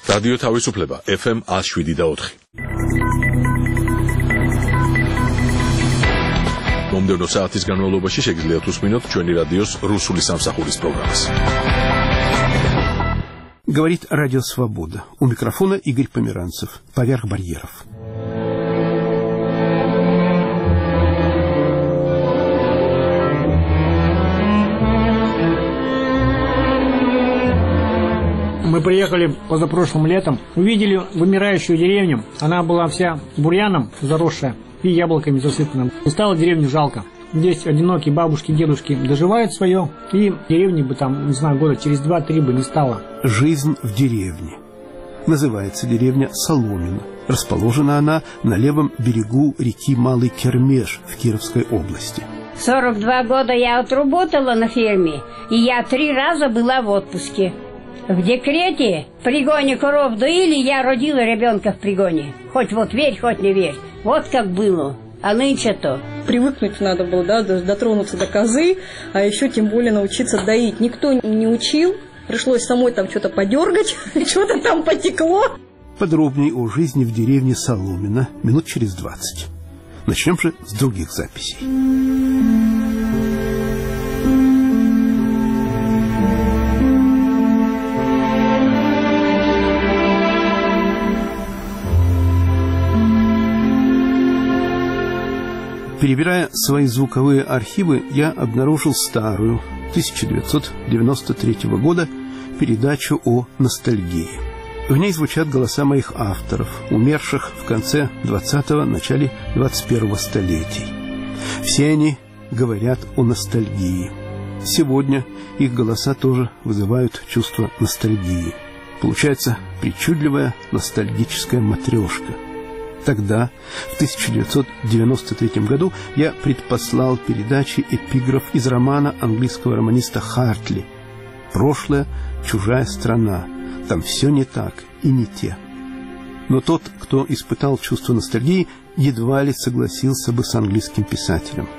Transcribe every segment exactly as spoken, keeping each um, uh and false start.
რადიო თავისუფლება ეფ ემ one oh seven და four. მომდევნო საათის განმავლობაში შეგიძლიათ უსმინოთ ჩვენი რადიოს რუსული სამსახურის პროგრამას. Говорит Радио Свобода. У микрофона Игорь Померанцев. Поверх барьеров. Мы приехали позапрошлым летом, увидели вымирающую деревню. Она была вся бурьяном заросшая и яблоками засыпана. И стало деревню жалко. Здесь одинокие бабушки, дедушки доживают свое, и деревни бы там, не знаю, года через два-три бы не стало. Жизнь в деревне. Называется деревня Соломина. Расположена она на левом берегу реки Малый Кермеш в Кировской области. сорок два года я отработала на ферме, и я три раза была в отпуске. В декрете, в пригоне коров доили, я родила ребенка в пригоне. Хоть вот верь, хоть не верь. Вот как было. А нынче-то. Привыкнуть надо было, да, дотронуться до козы, а еще тем более научиться доить. Никто не учил. Пришлось самой там что-то подергать, что-то там потекло. Подробнее о жизни в деревне Соломина минут через двадцать. Начнем же с других записей. Перебирая свои звуковые архивы, я обнаружил старую, тысяча девятьсот девяносто третьего года, передачу о ностальгии. В ней звучат голоса моих авторов, умерших в конце двадцатого, начале двадцать первого столетий. Все они говорят о ностальгии. Сегодня их голоса тоже вызывают чувство ностальгии. Получается причудливая ностальгическая матрешка. Тогда, в тысяча девятьсот девяносто третьем году, я предпослал передаче эпиграф из романа английского романиста Хартли «Прошлое – чужая страна, там все не так и не те». Но тот, кто испытал чувство ностальгии, едва ли согласился бы с английским писателем.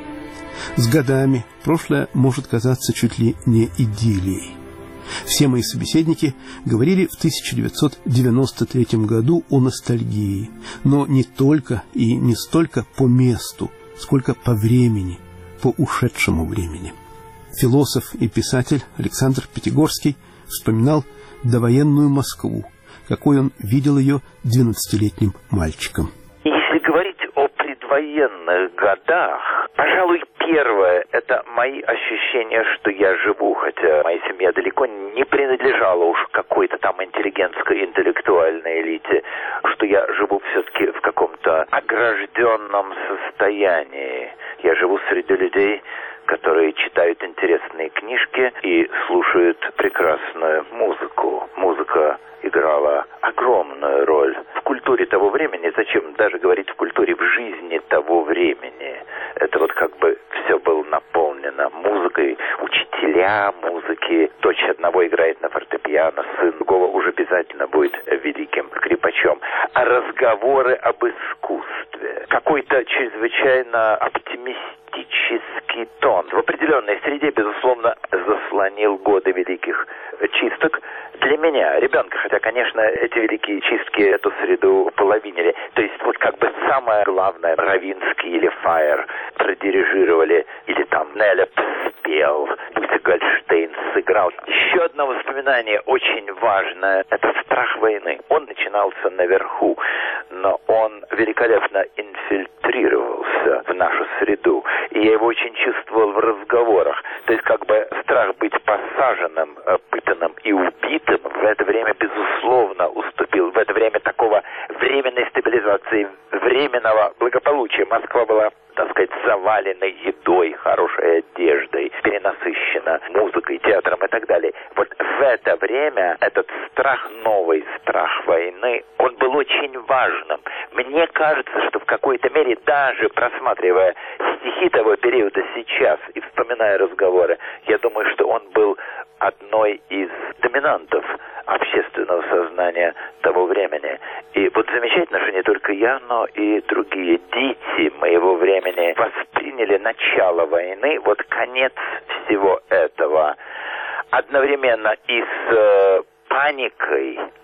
С годами прошлое может казаться чуть ли не идиллией. Все мои собеседники говорили в тысяча девятьсот девяносто третьем году о ностальгии, но не только и не столько по месту, сколько по времени, по ушедшему времени. Философ и писатель Александр Пятигорский вспоминал довоенную Москву, какой он видел ее двенадцатилетним мальчиком. Если говорить о предвоенных годах, пожалуй, первое – это мои ощущения, что я живу, хотя моя семья далеко не принадлежала уж какой-то там интеллигентской, интеллектуальной элите, что я живу все-таки в каком-то огражденном состоянии. Я живу среди людей, которые читают интересные книжки и слушают прекрасную музыку. Музыка играла огромную роль в культуре того времени. Зачем даже говорить в культуре, в жизни того времени? Это вот как бы все было наполнено музыкой. Учителя музыки. Дочь одного играет на фортепиано, сын другого уже обязательно будет великим скрипачом. А разговоры об искусстве. Какой-то чрезвычайно оптимистический тон. В определенной среде, безусловно, заслонил годы великих чисток для меня, ребенка. Хотя, конечно, эти великие чистки эту среду половинили. То есть, вот как бы самое главное, Равинский или Фаер продирижировали, или там Неля спел, Буся Гольштейн сыграл. Еще одно воспоминание очень важное – это страх войны. Он начинался наверху, но он великолепно инфильтрировался в нашу среду. И я его очень чувствовал в разговорах. То есть, как бы страх быть посаженным, пытанным и убитым в это время, безусловно, уступил. В это время такого временной стабилизации, временного благополучия. Москва была, так сказать, завалена едой, хорошей одеждой, перенасыщена музыкой, театром и так далее. Вот в это время этот страх, новый страх войны, он был очень важным. Мне кажется, что в какой-то мере, даже просматривая стихи того периода сейчас и вспоминая разговоры, я думаю, что он был одной из доминантов общественного сознания того времени. И вот замечательно, что не только я, но и другие дети моего времени восприняли начало войны, вот конец всего этого, одновременно и с э, паникой,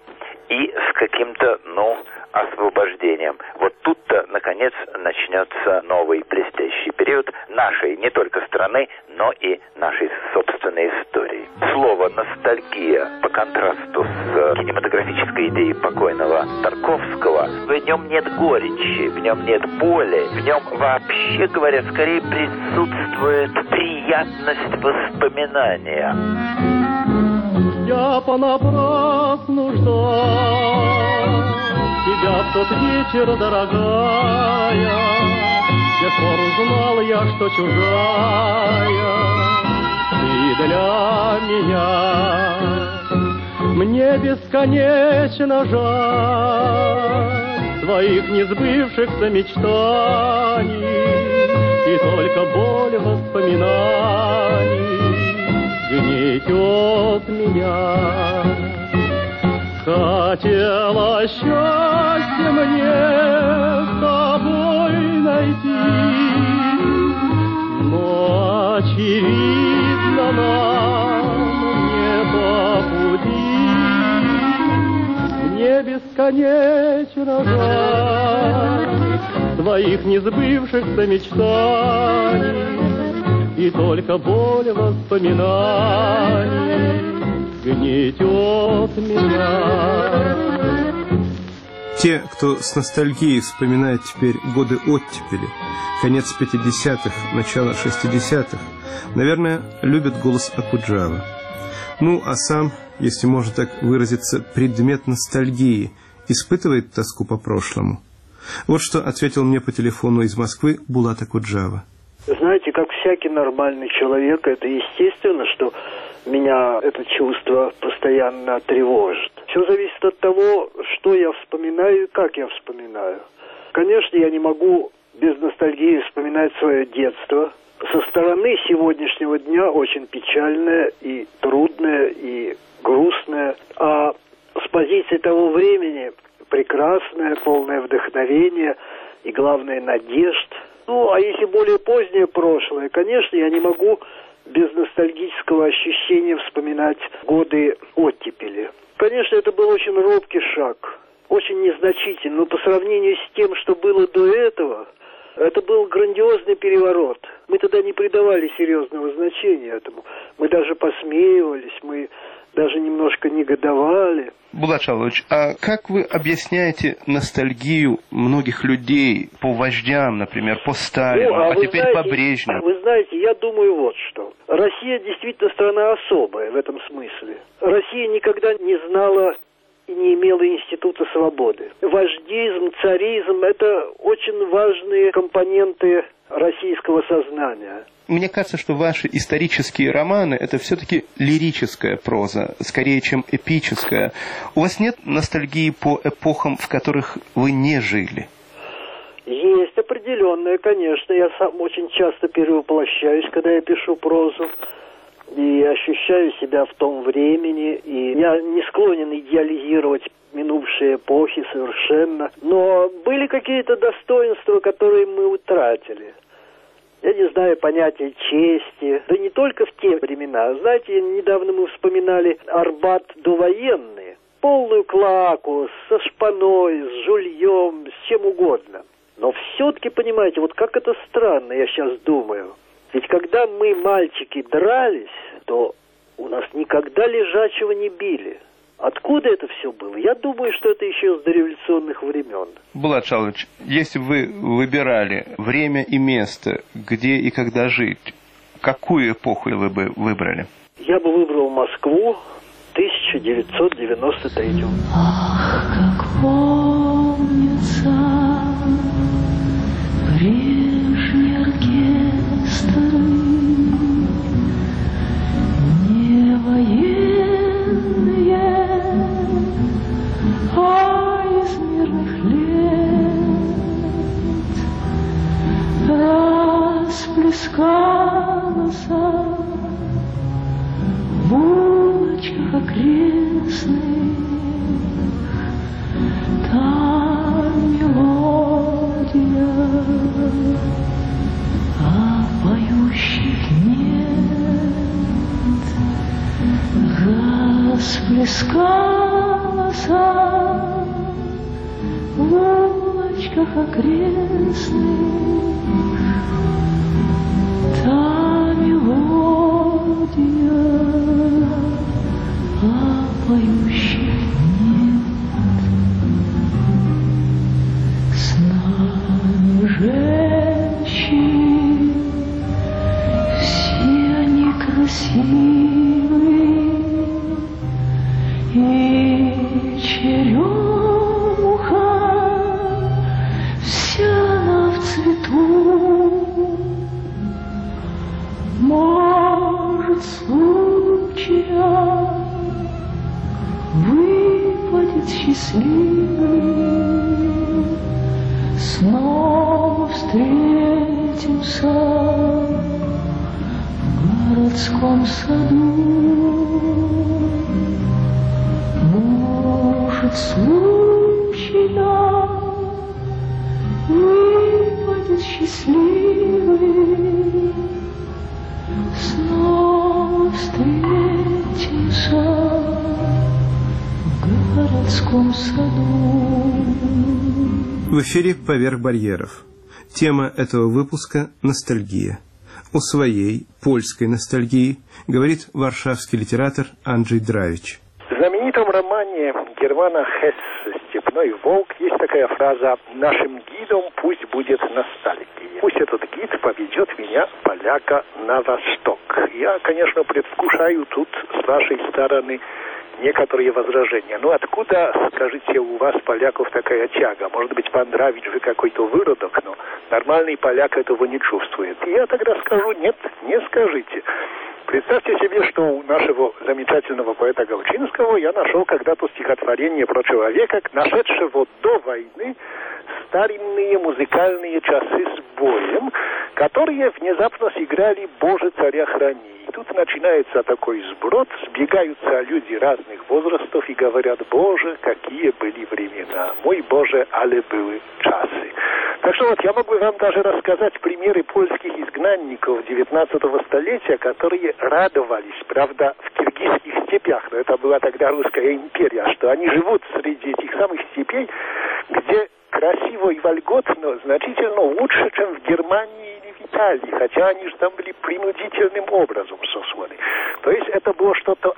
и с каким-то, ну, освобождением. Вот тут-то, наконец, начнется новый блестящий период нашей не только страны, но и нашей собственной истории. Слово «ностальгия» по контрасту с кинематографической идеей покойного Тарковского, в нем нет горечи, в нем нет боли, в нем, вообще говоря, скорее присутствует приятность воспоминания. Я понапрасну ждал тебя в тот вечер, дорогая, с тех пор узнал я, что чужая ты для меня. Мне бесконечно жаль твоих несбывшихся мечтаний, и только боль воспоминаний гнетет меня. Хотела счастье мне с тобой найти, но очевидно нам не по пути. Мне бесконечно жаль твоих несбывшихся мечтаний, и только боль воспоминаний гнетет меня. Те, кто с ностальгией вспоминает теперь годы оттепели, конец пятидесятых, начало шестидесятых, наверное, любят голос Окуджавы. Ну, а сам, если можно так выразиться, предмет ностальгии испытывает тоску по прошлому. Вот что ответил мне по телефону из Москвы Булат Окуджава. Знаете, как всякий нормальный человек, это естественно, что меня это чувство постоянно тревожит. Все зависит от того, что я вспоминаю и как я вспоминаю. Конечно, я не могу без ностальгии вспоминать свое детство. Со стороны сегодняшнего дня очень печальное и трудное, и грустное. А с позиции того времени прекрасное, полное вдохновение и, главное, надежд. Ну, а если более позднее прошлое, конечно, я не могу без ностальгического ощущения вспоминать годы оттепели. Конечно, это был очень робкий шаг, очень незначительный, но по сравнению с тем, что было до этого, это был грандиозный переворот. Мы тогда не придавали серьезного значения этому. Мы даже посмеивались, мы даже немножко негодовали. Булат Шалович, а как вы объясняете ностальгию многих людей по вождям, например, по Сталину, ну, а, а теперь знаете, по Брежневу? Вы знаете, я думаю вот что. Россия действительно страна особая в этом смысле. Россия никогда не знала и не имела института свободы. Вождизм, царизм – это очень важные компоненты российского сознания. Мне кажется, что ваши исторические романы – это все-таки лирическая проза, скорее, чем эпическая. У вас нет ностальгии по эпохам, в которых вы не жили? Есть определенная, конечно. Я сам очень часто перевоплощаюсь, когда я пишу прозу, и ощущаю себя в том времени. И я не склонен идеализировать минувшие эпохи совершенно. Но были какие-то достоинства, которые мы утратили. Я не знаю понятия чести, да не только в те времена. Знаете, недавно мы вспоминали Арбат довоенный, полную клоаку, со шпаной, с жульем, с чем угодно. Но все-таки, понимаете, вот как это странно, я сейчас думаю. Ведь когда мы, мальчики, дрались, то у нас никогда лежачего не били. Откуда это все было? Я думаю, что это еще с дореволюционных времен. Булат Шалович, если вы выбирали время и место, где и когда жить, какую эпоху вы бы выбрали? Я бы выбрал Москву тысяча девятьсот девяносто третьего. Ах, как помнится прежний оркестр, не военные, а из мирных лет расплескалась в улочках окрестных та мелодия, а поющих нет. Расплескалась голоса в улочках окрестных, та мелодия, а поющих нет. С нами женщин, все они красивы, и черемуха вся она в цвету. Может, случая выпадет счастливый, снова встретимся в городском саду. Может, случая выпадет счастливый, снова встретимся в городском саду. В эфире «Поверх барьеров». Тема этого выпуска – ностальгия. О своей польской ностальгии говорит варшавский литератор Анджей Дравич. В знаменитом романе Германа Хессе «Степной волк» есть такая фраза: «Нашим гидом пусть будет ностальгия. Пусть этот гид поведет меня, поляка, на восток». Я, конечно, предвкушаю тут с вашей стороны некоторые возражения. Ну откуда, скажите, у вас, поляков, такая тяга? Может быть, пан Дравич, вы какой-то выродок, но нормальный поляк этого не чувствует. И я тогда скажу: нет, не скажите. Представьте себе, что у нашего замечательного поэта Галчинского я нашел когда-то стихотворение про человека, нашедшего до войны старинные музыкальные часы с боем, которые внезапно сыграли «Боже, царя храни». И тут начинается такой сброд, сбегаются люди разных возрастов и говорят: «Боже, какие были времена! Мой Боже, але были часы!» Так что вот я могу вам даже рассказать примеры польских изгнанников девятнадцатого столетия, которые радовались, правда, в киргизских степях, но это была тогда русская империя, что они живут среди этих самых степей, где красиво и вольготно значительно лучше, чем в Германии или в Италии, хотя они же там были принудительным образом сосланы. То есть это было что-то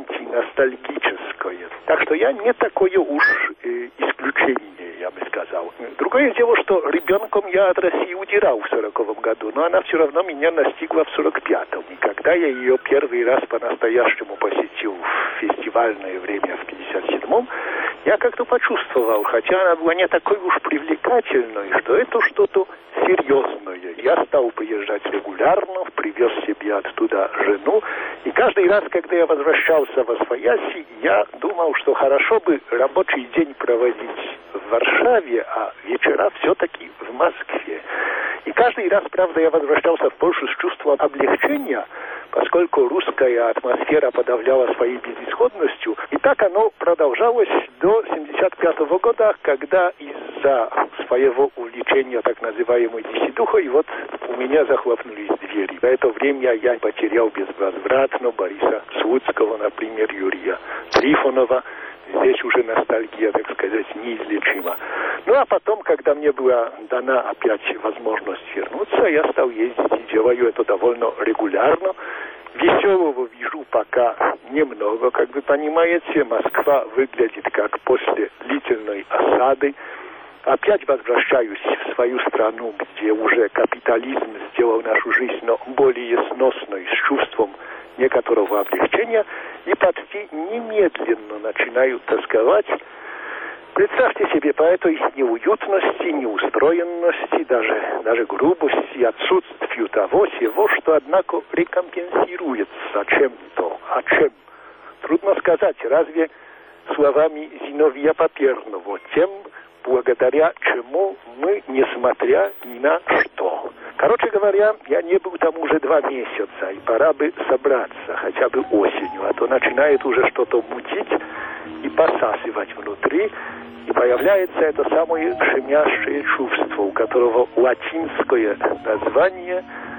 антиностальгическое. Так что я не такое уж э, исключение, я бы сказал. Другое дело, что ребенком я от России удирал в сороковом году, но она все равно меня настигла в сорок пятом. И когда я ее первый раз по-настоящему посетил в фестивальное время в пятьдесят седьмом, я как-то почувствовал, хотя она была не такой уж привлекательной, что это что-то серьезное. Я стал приезжать регулярно, привез себе оттуда жену, и каждый раз, когда я возвращался в Освояси, я думал, что хорошо бы рабочий день проводить в Варшаве, а вечера все-таки в Москве. И каждый раз, правда, я возвращался в Польшу с чувством облегчения, поскольку русская атмосфера подавляла своей безысходностью. И так оно продолжалось до семьдесят пятого года, когда из-за своего увлечения так называемой десятухой вот у меня захлопнулись двери. За это время я потерял безвозвратно Бориса Слуцкого, например, Юрия Трифонова. Здесь уже ностальгия, так сказать, неизлечима. Ну а потом, когда мне была дана опять возможность вернуться, я стал ездить и делаю это довольно регулярно. Веселого вижу пока немного, как вы понимаете. Москва выглядит как после длительной осады. Опять возвращаюсь в свою страну, где уже капитализм сделал нашу жизнь но более сносной, с чувством некоторого облегчения, и почти немедленно начинаю тосковать. Представьте себе, по этой неуютности, неустроенности, даже, даже грубости, отсутствию того всего, что, однако, рекомпенсируется чем-то. А чем? Трудно сказать, разве словами Зиновия Паперного, тем, благодаря чему мы, несмотря ни на что. Короче говоря, я не был там уже два месяца, и пора бы собраться, хотя бы осенью, а то начинает уже что-то мутить и посасывать внутри, и появляется это самое шумящее чувство, у которого латинское название,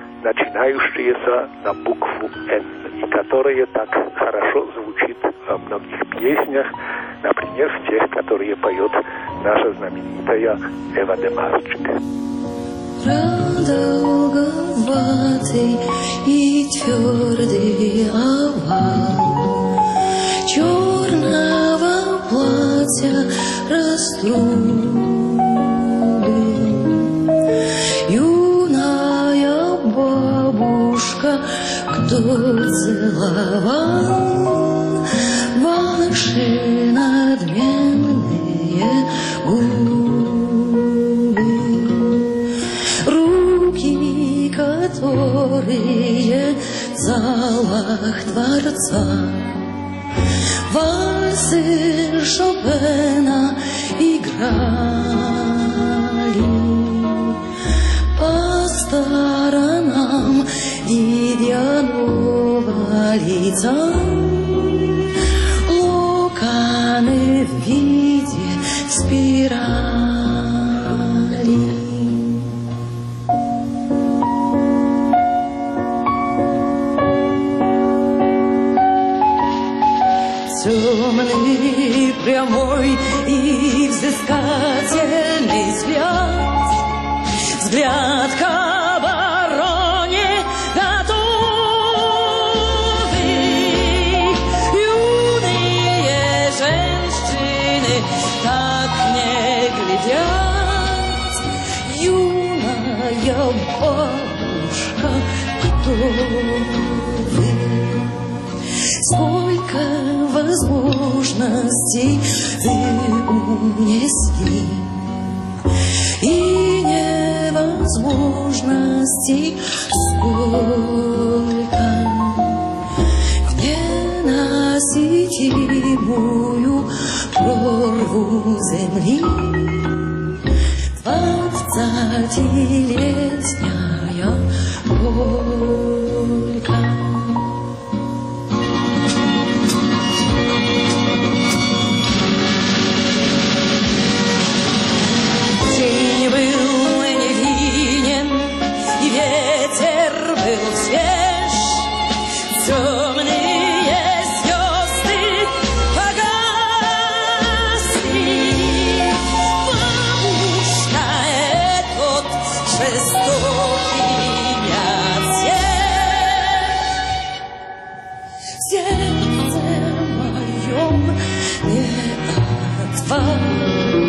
начинающееся на букву «Н», и которое так хорошо звучит во многих песнях, например, в тех, которые поет наша знаменитая Эва Демарчик. Продолговатый и твердый овал черного платья раструбы. Юная бабушка, кто целовал ваши надменные губы, руки, которые в залах дворца вальсы Шопена играли, по сторонам видя нового лица локоны в виде спирали. Темный, прямой и взыскательный взгляд, взгляд к обороне готовый. Юные женщины так не глядят, юная бабушка, кто вы? Сколько возможностей вы унесли, и невозможностей сколько в ненаситимую прорву земли. Двадцатилетняя полька. День был невинен, и ветер был свеж, темные звезды погасли. Бабушка, этот жестокий яд в сердце моем не отвал.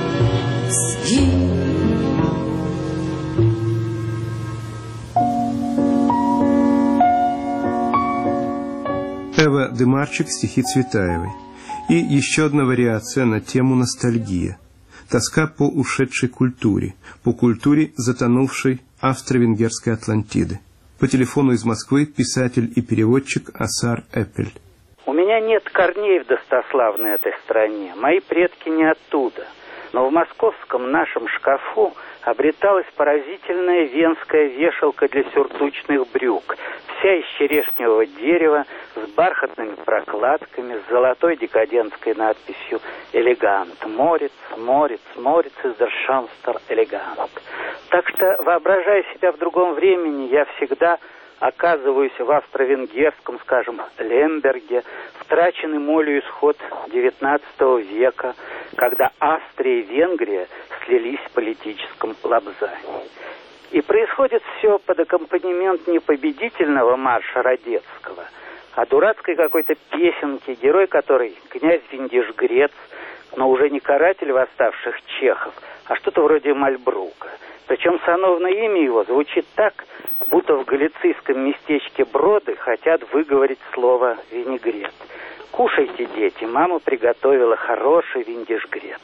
Эва Демарчик, стихи Цветаевой. И еще одна вариация на тему ностальгия. Тоска по ушедшей культуре, по культуре затонувшей австро-венгерской Атлантиды. По телефону из Москвы писатель и переводчик Асар Эппель. У меня нет корней в достославной этой стране. Мои предки не оттуда. Но в московском нашем шкафу обреталась поразительная венская вешалка для сюртучных брюк, вся из черешневого дерева, с бархатными прокладками, с золотой декадентской надписью «Элегант», «Морец, Морец, Морец из der Schönster Elegant». Так что, воображая себя в другом времени, я всегда оказываюсь в австро-венгерском, скажем, Лемберге, втраченный молью исход девятнадцатого века, когда Австрия и Венгрия слились в политическом лобзании. И происходит все под аккомпанемент не победительного марша Радецкого, а дурацкой какой-то песенки, герой которой князь Виндиш-Грец, но уже не каратель восставших чехов, а что-то вроде Мальбрука. Причем сановное имя его звучит так, будто в галицийском местечке Броды хотят выговорить слово «винегрет». «Кушайте, дети, мама приготовила хороший виндиш-грец».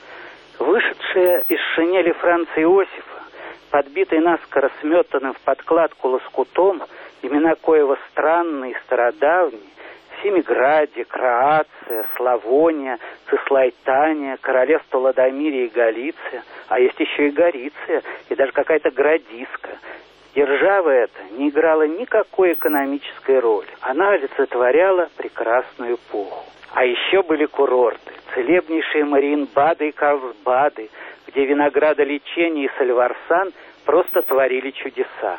Вышедшая из шинели Франца Иосифа, подбитый наскоро сметанным в подкладку лоскутом, имена коего странные и стародавние, Семиградия, Кроация, Славония, Цислайтания, Королевство Ладомирия и Галиция, а есть еще и Гориция, и даже какая-то Градиска. Держава эта не играла никакой экономической роли. Она олицетворяла прекрасную эпоху. А еще были курорты, целебнейшие Мариенбады и Карлсбады, где виноградолечение и Сальварсан просто творили чудеса.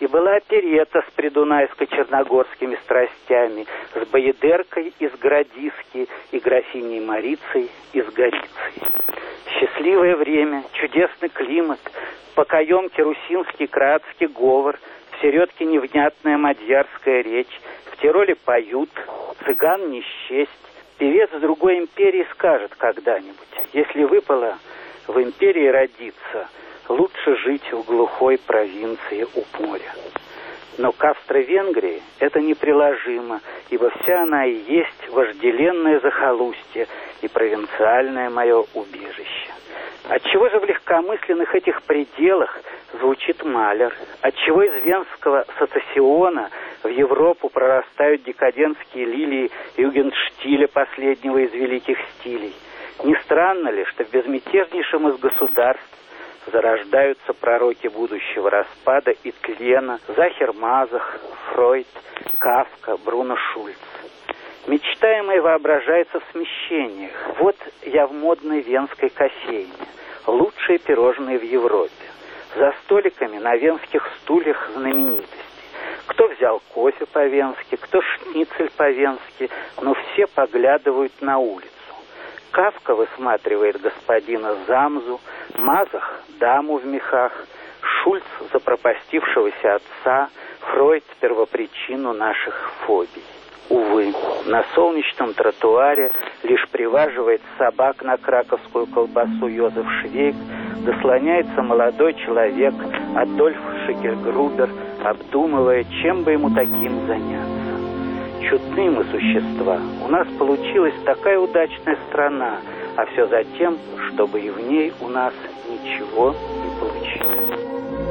И была оперета с придунайско-черногорскими страстями, с боедеркой из Градиски и графиней Марицей из Голицей. Счастливое время, чудесный климат, покоемки русинский кратский говор, в середке невнятная мадьярская речь, в Тироле поют, цыган не счесть. Певец с другой империи скажет когда-нибудь: если выпало в империи родиться, лучше жить в глухой провинции у моря. Но к Австро-Венгрии это неприложимо, ибо вся она и есть вожделенное захолустье и провинциальное мое убежище. Отчего же в легкомысленных этих пределах звучит Малер? Отчего из венского сецессиона в Европу прорастают декадентские лилии югенштиля, последнего из великих стилей? Не странно ли, что в безмятежнейшем из государств зарождаются пророки будущего распада и тлена: Захер Мазах, Фройд, Кафка, Бруно Шульц? Мечтаемое воображается в смещениях. Вот я в модной венской кофейне. Лучшие пирожные в Европе. За столиками на венских стульях знаменитости. Кто взял кофе по-венски, кто шницель по-венски, но все поглядывают на улицу. Кафка высматривает господина Замзу, Мазах — даму в мехах, Шульц — запропастившегося отца, Фройд — первопричину наших фобий. Увы, на солнечном тротуаре лишь приваживает собак на краковскую колбасу Йозеф Швейк, дослоняется молодой человек Адольф Шекельгрубер, обдумывая, чем бы ему таким заняться. Чудны мы существа. У нас получилась такая удачная страна, а все за тем, чтобы и в ней у нас ничего не получилось.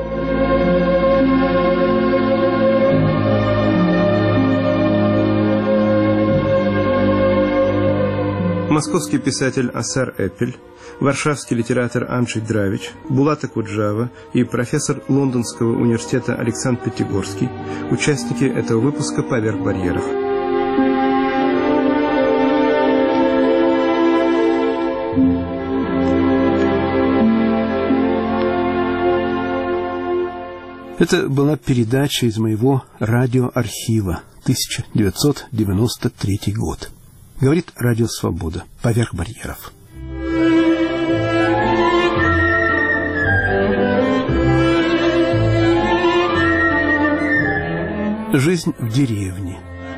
Московский писатель Асар Эппель, варшавский литератор Анджей Дравич, Булат Акуджава и профессор Лондонского университета Александр Пятигорский – участники этого выпуска «Поверх барьеров». Это была передача из моего радиоархива, тысяча девятьсот девяносто третий год. Говорит Радио Свобода. Поверх барьеров. Жизнь в деревне.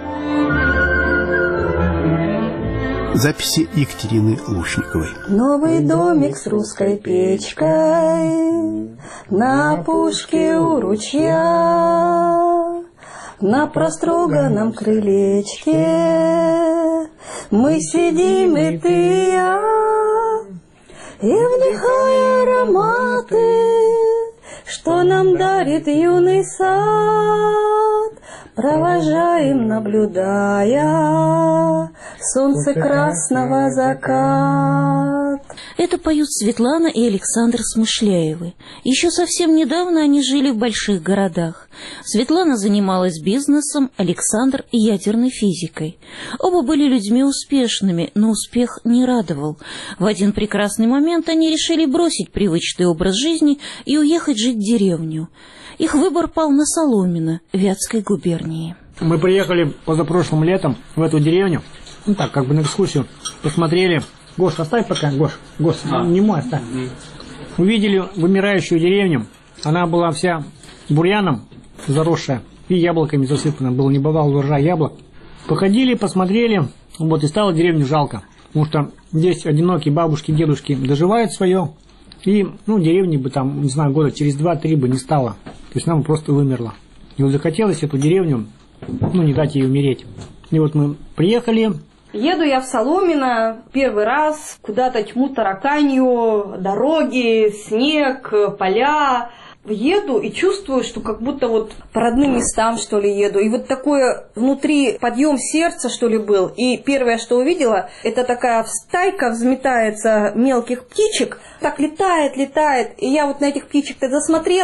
Записи Екатерины Лушниковой. Новый домик с русской печкой на опушке у ручья, на простроганном крылечке мы сидим, и ты, и я, и вдыхая ароматы, что нам дарит юный сад, провожаем, наблюдая солнце красного закат. Это поют Светлана и Александр Смышляевы. Еще совсем недавно они жили в больших городах. Светлана занималась бизнесом, Александр – ядерной физикой. Оба были людьми успешными, но успех не радовал. В один прекрасный момент они решили бросить привычный образ жизни и уехать жить в деревню. Их выбор пал на Соломино, Вятской губернии. Мы приехали позапрошлым летом в эту деревню, ну так, как бы на экскурсию, посмотрели. Гош, оставь пока, Гош, Гош, а. не мой, оставь. Увидели вымирающую деревню. Она была вся бурьяном заросшая и яблоками засыпана. Был небывалый урожай яблок. Походили, посмотрели, вот, и стало деревню жалко. Потому что здесь одинокие бабушки, дедушки доживают свое. И, ну, деревни бы там, не знаю, года через два-три бы не стало. То есть нам просто вымерла. И вот захотелось эту деревню, ну, не дать ей умереть. И вот мы приехали. Еду я в Соломино первый раз, куда-то тьму тараканью, дороги, снег, поля. Еду и чувствую, что как будто вот по родным местам, что ли, еду. И вот такой внутри подъем сердца, что ли, был. И первое, что увидела, это такая стайка взметается мелких птичек. Так летает, летает. И я вот на этих птичек-то засмотрелась.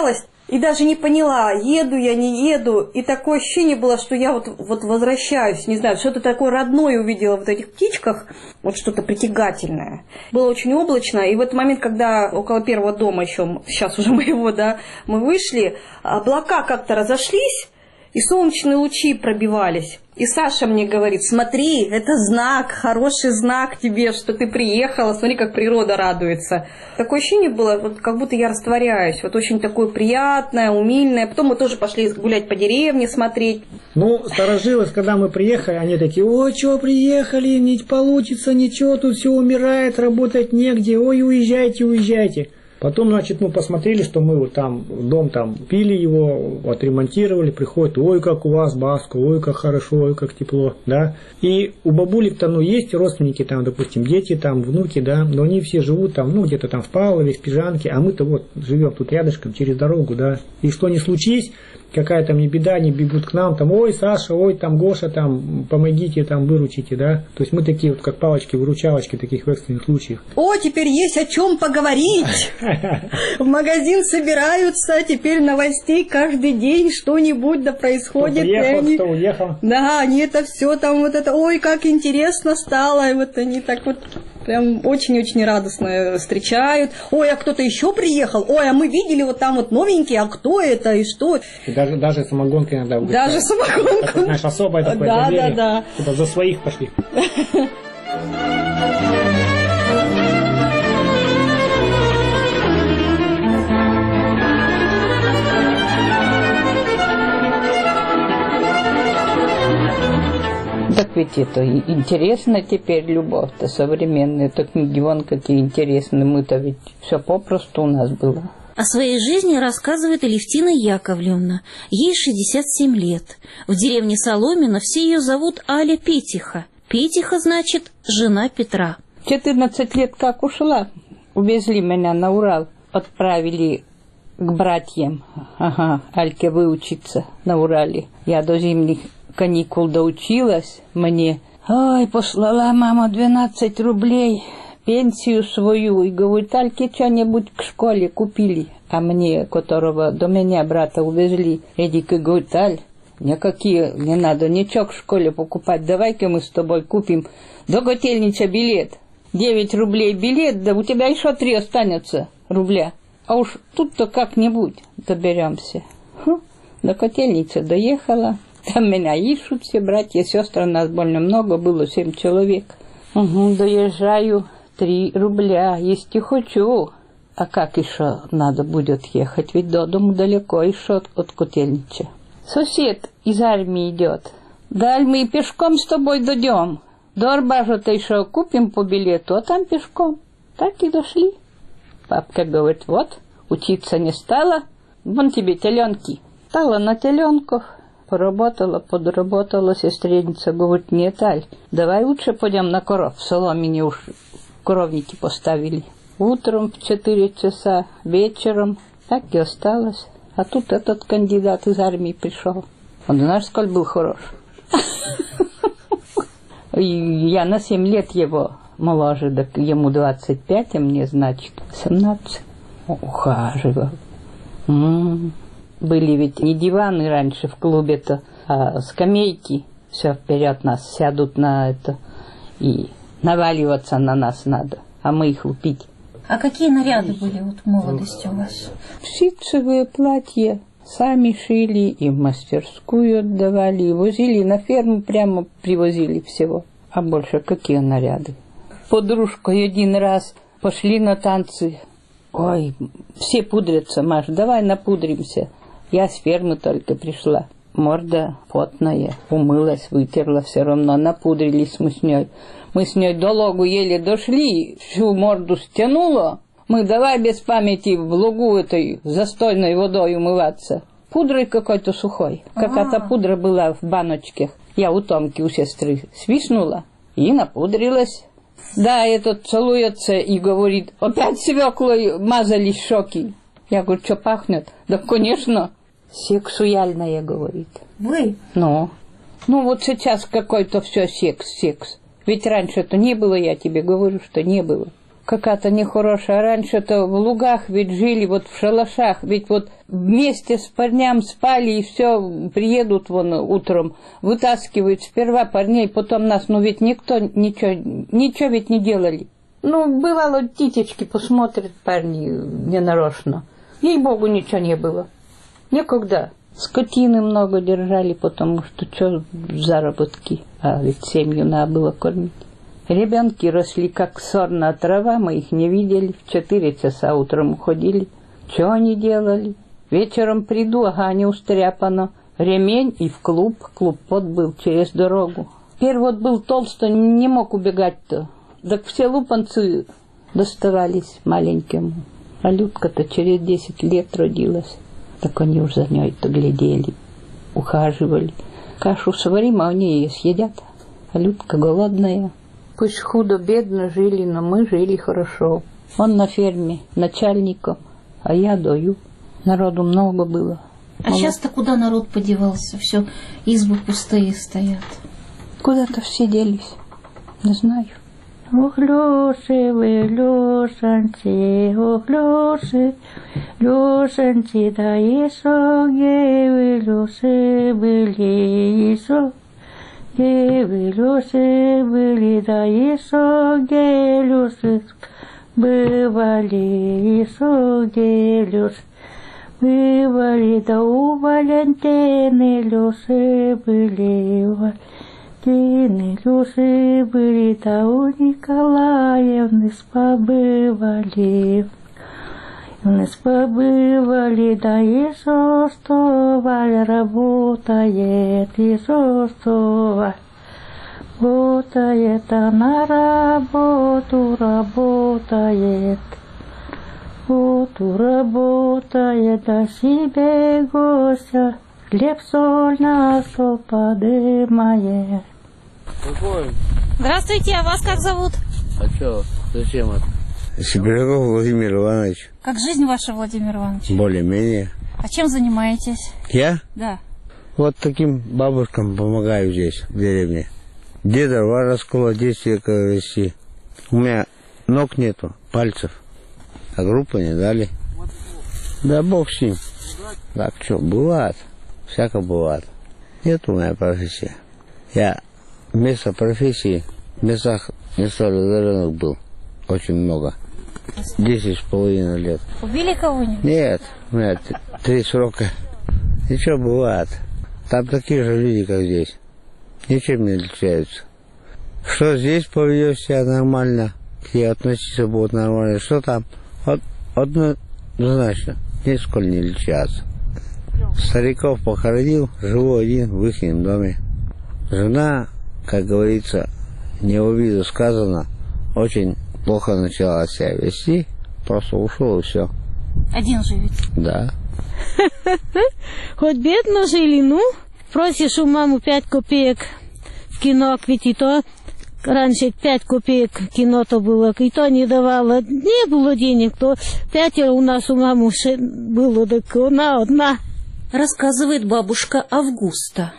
И даже не поняла, еду я, не еду. И такое ощущение было, что я вот, вот возвращаюсь, не знаю, что-то такое родное увидела в этих птичках, вот что-то притягательное. Было очень облачно, и в этот момент, когда около первого дома еще, сейчас уже моего, да, мы вышли, облака как-то разошлись, и солнечные лучи пробивались. И Саша мне говорит: смотри, это знак, хороший знак тебе, что ты приехала, смотри, как природа радуется. Такое ощущение было, вот, как будто я растворяюсь. Вот очень такое приятное, умильное. Потом мы тоже пошли гулять по деревне, смотреть. Ну, сторожилось, когда мы приехали, они такие: ой, что приехали, не получится ничего, тут все умирает, работать негде, ой, уезжайте, уезжайте. Потом, значит, мы посмотрели, что мы вот там, дом там пили его, отремонтировали, приходят: ой, как у вас Баско, ой, как хорошо, ой, как тепло, да. И у бабулек-то, ну, есть родственники там, допустим, дети там, внуки, да, но они все живут там, ну, где-то там в Павлове, в Пижанке, а мы-то вот живем тут рядышком, через дорогу, да. И что ни случись, какая там не беда, они бегут к нам, там: ой, Саша, ой, там Гоша, там, помогите, там, выручите, да. То есть мы такие вот, как палочки-выручалочки таких в экстренных случаях. О, теперь есть о чем поговорить. В магазин собираются, теперь новостей каждый день что-нибудь да происходит. Кто приехал, кто уехал. Да, они это все там вот это, ой, как интересно стало, и вот они так вот прям очень-очень радостно встречают. Ой, а кто-то еще приехал, ой, а мы видели вот там вот новенький, а кто это и что? И даже, даже самогонка иногда. Даже самогонка. Такое, знаешь, особое такое да, доверие. Да, да, да. За своих пошли. Так ведь это интересно теперь, любовь-то современная, так книги вон какие интересные, мы-то ведь все попросту у нас было. О своей жизни рассказывает Алевтина Яковлевна. Ей шестьдесят семь лет. В деревне Соломино все ее зовут Аля Петиха. Петиха значит «жена Петра». четырнадцать лет как ушла, увезли меня на Урал, отправили к братьям, ага, Альке выучиться на Урале. Я до зимних каникул доучилась, мне, ой, послала мама двенадцать рублей, пенсию свою, и говорит: Альке что-нибудь к школе купили. А мне, которого до меня брата увезли, Эдик и говорит: Аль, никакие не надо ничего к школе покупать, давай-ка мы с тобой купим до Котельнича билет. девять рублей билет, да у тебя еще три останется рубля. А уж тут-то как-нибудь доберемся. Хм, до Котельницы доехала. Там меня ищут все братья, сестры, нас больно много, было семь человек. Угу, доезжаю, три рубля, если хочу. А как еще надо будет ехать, ведь до дому далеко еще от, от Котельнича. Сосед из армии идет. Даль мы пешком с тобой дойдем. До Арбажа-то еще купим по билету, а там пешком. Так и дошли. Папка говорит: вот, учиться не стала, вон тебе теленки. Стала на теленков. Поработала, подработала, сестреница говорит: нет, Аль, давай лучше пойдем на коров. В Соломине уж коровники поставили. Утром в четыре часа, вечером, так и осталось. А тут этот кандидат из армии пришел. Он, знаешь, сколь был хорош. Я на семь лет его моложе, так ему двадцать пять, а мне, значит, семнадцать. Ухаживал. Были ведь не диваны раньше в клубе-то, а скамейки. Все вперед нас сядут на это, и наваливаться на нас надо, а мы их лупить. А какие наряды были вот в молодости у вас? Ситцевые платья. Сами шили и в мастерскую отдавали, и возили на ферму, прямо привозили всего. А больше какие наряды? Подружкой один раз пошли на танцы. Ой, все пудрятся, Маш, давай напудримся. Я с фермы только пришла. Морда потная, умылась, вытерла, все равно напудрились мы с ней. Мы с ней до логу еле дошли, всю морду стянула. Мы давай без памяти в лугу этой застойной водой умываться. Пудрой какой-то сухой. Какая-то пудра была в баночках. Я у Томки, у сестры, свистнула и напудрилась. Да, этот целуется и говорит: опять свеклой мазались щеки. Я говорю: что пахнет? Да, конечно, сексуальное, говорит. Вы? Ну, ну вот сейчас какой-то все секс, секс. Ведь раньше-то не было, я тебе говорю, что не было. какая-то нехорошая. Раньше-то в лугах ведь жили, вот в шалашах, ведь вот вместе с парням спали, и все, приедут вон утром, вытаскивают сперва парней, потом нас, ну ведь никто ничего, ничего ведь не делали. Ну, бывало, титечки посмотрят парни ненарочно. Ей-богу, ничего не было. Никогда. Скотины много держали, потому что что заработки, а ведь семью надо было кормить. Ребенки росли как сорная трава, мы их не видели. В четыре часа утром уходили. Что они делали? Вечером приду, ага, они устряпано. Ремень и в клуб. Клуб вот был через дорогу. Первый вот был толстый, не мог убегать-то. Так все лупанцы доставались маленьким. А Людка-то через десять лет родилась. Так они уж за ней-то глядели, ухаживали. Кашу сварим, а они ее съедят. А Людка голодная. Пусть худо-бедно жили, но мы жили хорошо. Он на ферме начальником, а я дою. Народу много было. А сейчас-то куда народ подевался? Все, избы пустые стоят. Куда-то все делись. Не знаю. Ох, Лёши, вы, Лёшаньки, ох, Лёши, Лёшаньки, да и соге вы, Лёши, были, и соге вы, Лёши, были, да и соге, Лёши, бывали, и соге, Лёши, бывали, да у Валентины, Лёши, были, Тины, Люши были, да у Николаевны побывали. Мы побывали, да и Состова работает, и Состова работает, а на работу работает. Работу работает, а себе гостя хлеб соль на стол подымает. Здравствуйте, а вас как зовут? А что, зачем это? Сибиряков Владимир Иванович. Как жизнь ваша, Владимир Иванович? Более-менее. А чем занимаетесь? Я? Да. Вот таким бабушкам помогаю здесь, в деревне. Где дрова расколоть, где стекол вести. У меня ног нету, пальцев. А группы не дали. Да бог с ним. Так что, бывает. Всяко бывает. Нет у меня профессии. Я вместо профессии в местах несоразмеренных был. Очень много. Десять с половиной лет. Убили кого-нибудь? Нет, у меня три срока. Ничего бывает. Там такие же люди, как здесь. Ничем не отличаются. Что здесь поведешь себя нормально, и относиться будут нормально. Что там? Вот, однозначно, нисколько не отличаются. Стариков похоронил, живу один в их доме. Жена, как говорится, не в обиду сказано, очень плохо начала себя вести, просто ушел и все. Один живет? Да. Хоть бедно жили, ну, просишь у маму пять копеек в кино, ведь и то раньше пять копеек кино-то было, и то не давала, не было денег, то пятеро у нас у мамы было, так она одна. Рассказывает бабушка Августа.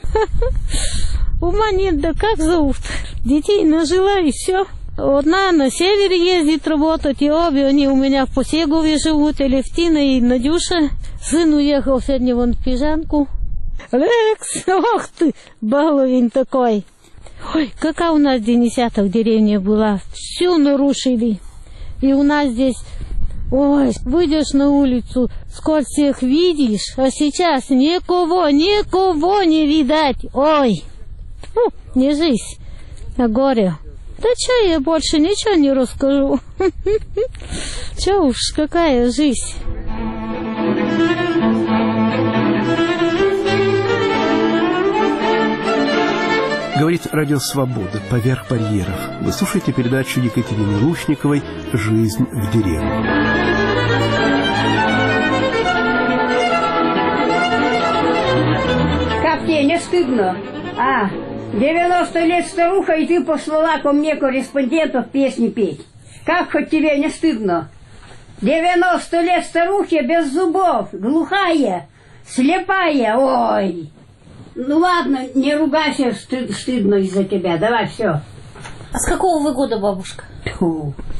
Ума нет, да как зовут? Детей нажила и все. Одна на севере ездит работать, и обе они у меня в Посегове живут, Элевтина и Надюша. Сын уехал сегодня вон в Пижанку. Лекс, ох ты, баловень такой. Ой, какая у нас денесята в деревне была. Все нарушили. И у нас здесь... Ой, выйдешь на улицу, сколько всех видишь, а сейчас никого, никого не видать. Ой, фу, не жизнь, а горе. Да что я больше ничего не расскажу. Че уж, какая жизнь. Говорит Радио Свобода «Поверх барьеров». Вы слушаете передачу Екатерины Лушниковой «Жизнь в деревне». Как тебе не стыдно? А, девяносто лет старуха, и ты послала ко мне корреспондентов песни петь. Как хоть тебе не стыдно? девяносто лет старухе без зубов, глухая, слепая, ой. Ну ладно, не ругайся, стыд, стыдно из-за тебя. Давай, все. А с какого вы года, бабушка? Фу.